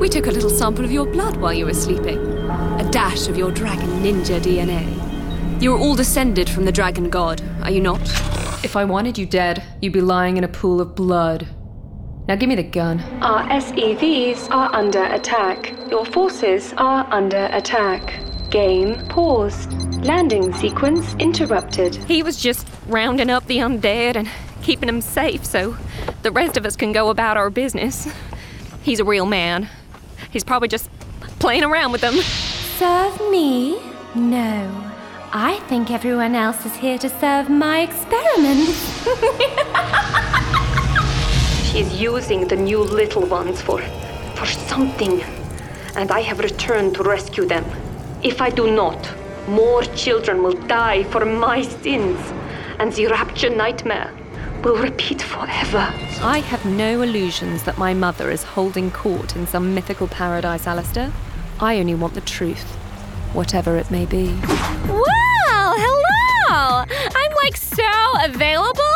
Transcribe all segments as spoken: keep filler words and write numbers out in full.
We took a little sample of your blood while you were sleeping. A dash of your dragon ninja D N A. You are all descended from the dragon god, are you not? If I wanted you dead, you'd be lying in a pool of blood. Now give me the gun. Our S E Vs are under attack. Your forces are under attack. Game paused. Landing sequence interrupted. He was just rounding up the undead and keeping them safe so the rest of us can go about our business. He's a real man. He's probably just playing around with them. Serve me? No. I think everyone else is here to serve my experiments. She's using the new little ones for, for something. And I have returned to rescue them. If I do not, more children will die for my sins. And the Rapture nightmare will repeat forever. I have no illusions that my mother is holding court in some mythical paradise, Alistair. I only want the truth, whatever it may be. Wow, hello! I'm like so available.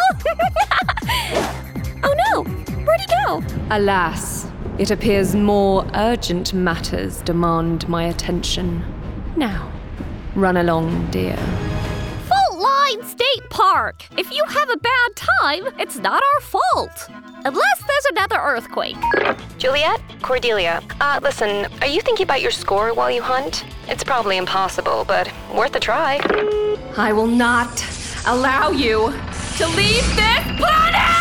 Oh no, where'd he go? Alas, it appears more urgent matters demand my attention. Now, run along, dear. Fault Line State Park. If you have a bad time, it's not our fault. Unless there's another earthquake. Juliet? Cordelia. Uh, listen, are you thinking about your score while you hunt? It's probably impossible, but worth a try. I will not allow you to leave this planet!